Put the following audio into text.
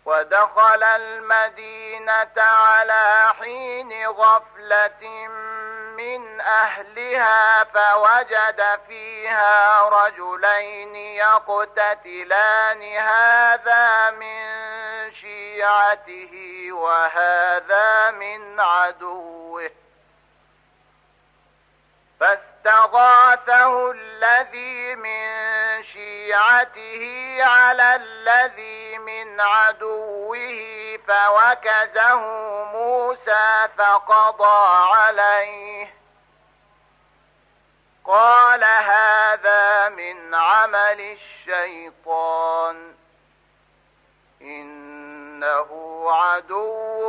ودخل المدينة على حين غفلة من أهلها فوجد فيها رجلين يقتتلان هذا من شيعته وهذا من عدوه فاستغاثه الذي من شيعته على الذي من عدوه فوكزه موسى فقضى عليه قال هذا من عمل الشيطان إنه عدو